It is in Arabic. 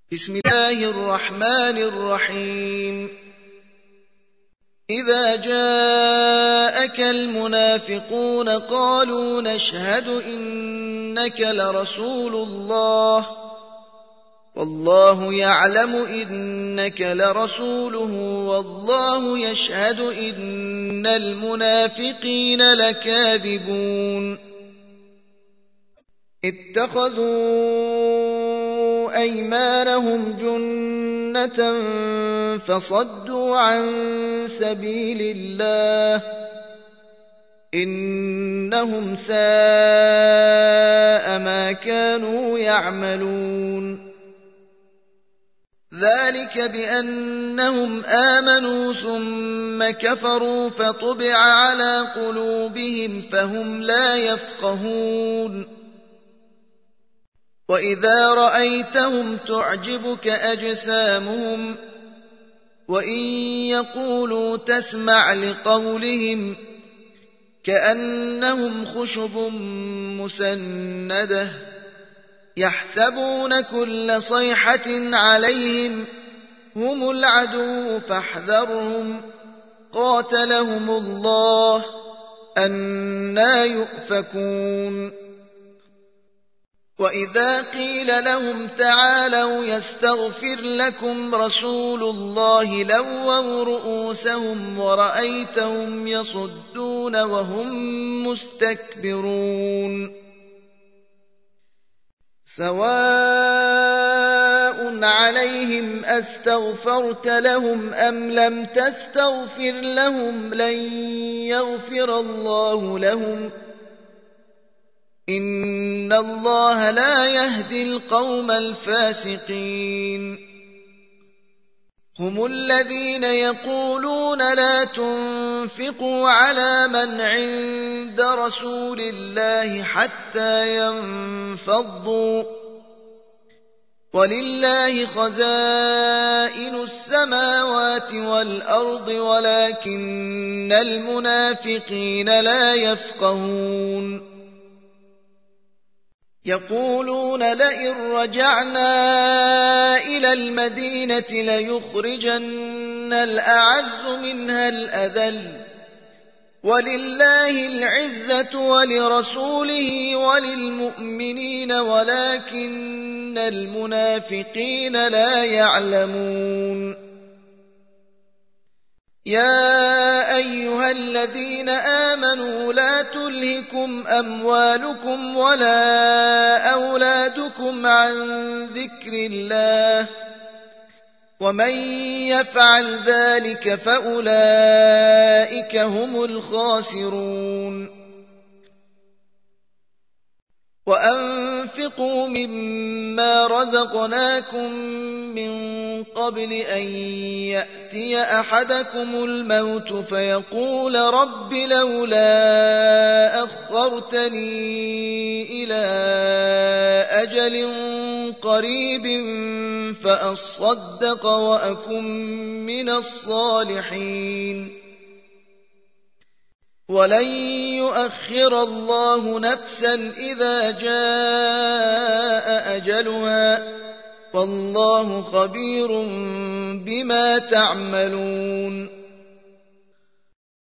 بسم الله الرحمن الرحيم إذا جاءك المنافقون قالوا نشهد إنك لرسول الله والله يعلم إنك لرسوله والله يشهد إن المنافقين لكاذبون اتخذوا أيمانهم جنة فصدوا عن سبيل الله إنهم ساء ما كانوا يعملون ذلك بأنهم آمنوا ثم كفروا فطبع على قلوبهم فهم لا يفقهون وإذا رأيتهم تعجبك أجسامهم وإن يقولوا تسمع لقولهم كأنهم خشب مسندة يحسبون كل صيحة عليهم هم العدو فاحذرهم قاتلهم الله أنى يؤفكون وإذا قيل لهم تعالوا يستغفر لكم رسول الله لووا رؤوسهم ورأيتهم يصدون وهم مستكبرون سواء عليهم أستغفرت لهم أم لم تستغفر لهم لن يغفر الله لهم إن الله لا يهدي القوم الفاسقين هم الذين يقولون لا تنفقوا على من عند رسول الله حتى ينفضوا ولله خزائن السماوات والأرض ولكن المنافقين لا يفقهون يقولون لئن رجعنا إلى المدينة ليخرجن الأعز منها الأذل ولله العزة ولرسوله وللمؤمنين ولكن المنافقين لا يعلمون يا أيها الذين آمنوا لا تلهكم أموالكم ولا أولادكم عن ذكر الله ومن يفعل ذلك فأولئك هم الخاسرون وأنفقوا مما رزقناكم من قبل أن يأتي أحدكم الموت فيقول رب لولا أخرتني إلى أجل قريب فأصدق وأكن من الصالحين ولن يؤخر الله نفسا إذا جاء أجلها والله خبير بما تعملون